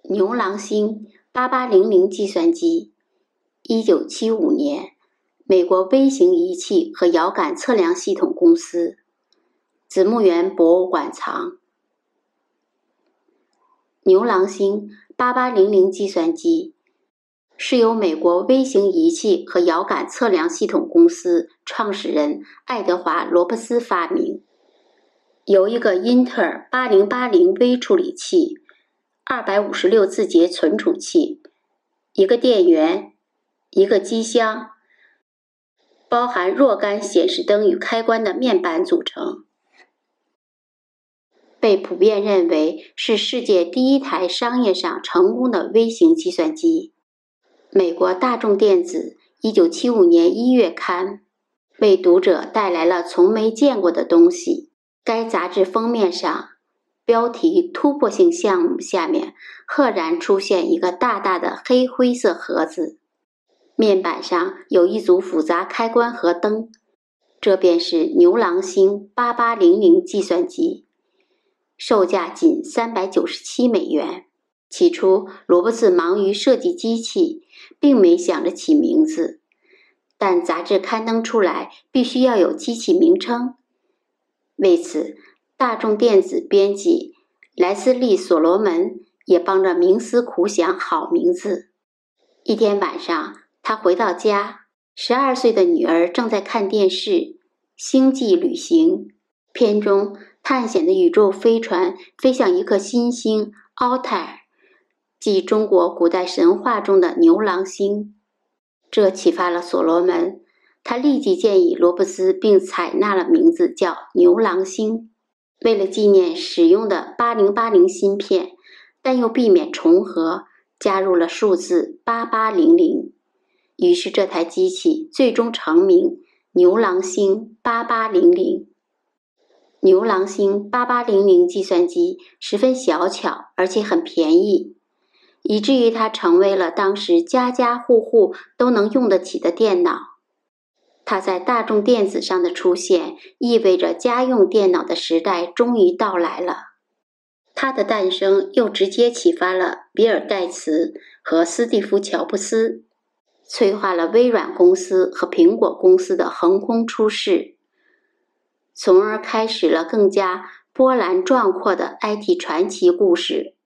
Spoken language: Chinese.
牛郎星8800计算机，1975年，美国微型仪器和遥感测量系统公司，子木园博物馆藏。牛郎星8800计算机是由美国微型仪器和遥感测量系统公司创始人爱德华·罗伯斯发明，由一个英特尔8080微处理器、256字节存储器、一个电源、一个机箱，包含若干显示灯与开关的面板组成，被普遍认为是世界第一台商业上成功的微型计算机。美国大众电子1975年1月刊为读者带来了从没见过的东西。该杂志封面上标题突破性项目下面赫然出现一个大大的黑灰色盒子，面板上有一组复杂开关和灯，这便是牛郎星8800计算机，售价仅$397。起初，罗伯斯忙于设计机器，并没想着起名字，但杂志刊登出来必须要有机器名称。为此，大众电子编辑莱斯利·所罗门也帮着冥思苦想好名字。一天晚上，他回到家，12岁的女儿正在看电视《星际旅行》片中，探险的宇宙飞船飞向一颗新星奥泰尔，即中国古代神话中的牛郎星。这启发了所罗门，他立即建议罗伯斯，并采纳了名字叫牛郎星。为了纪念使用的8080芯片，但又避免重合，加入了数字8800。于是这台机器最终成名牛郎星8800。牛郎星8800计算机十分小巧，而且很便宜，以至于它成为了当时家家户户都能用得起的电脑。它在大众电子上的出现，意味着家用电脑的时代终于到来了。它的诞生又直接启发了比尔·盖茨和斯蒂夫·乔布斯，催化了微软公司和苹果公司的横空出世，从而开始了更加波澜壮阔的 IT 传奇故事。